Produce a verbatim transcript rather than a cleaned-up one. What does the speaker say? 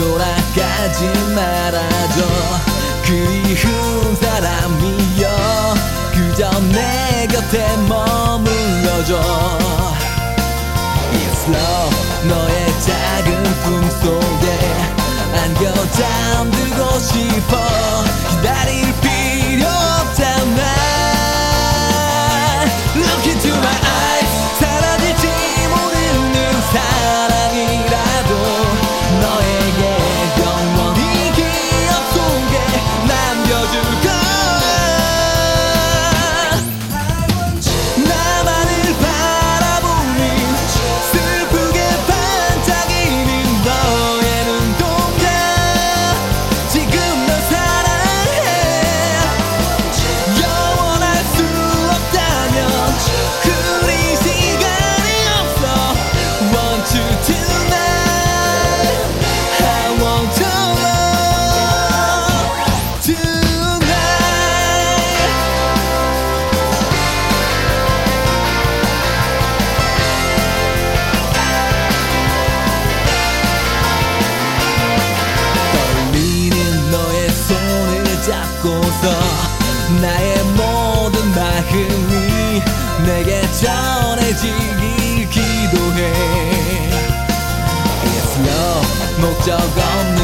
돌아가지 말아줘. 그리운 사람이여 그저 내 곁에 머물러줘. It's love 너의 작은 꿈속에 안겨 잠들고 싶어. 기다릴 필요 없잖아. Look into my eyes 사라질지 모르는 사랑이라도 너에게 영원히 기억 속에 남겨줄 거야. 나만을 바라보니 슬프게 반짝이는 너의 눈동자. 지금 널 사랑해. 영원할 수 없다면 그리 시간이 없어. Want you tonight. I want your love tonight. 떨리는 너의 손을 잡고서 나의 모든 마음이 내게 전해지길 기도해. It's love 목적 없는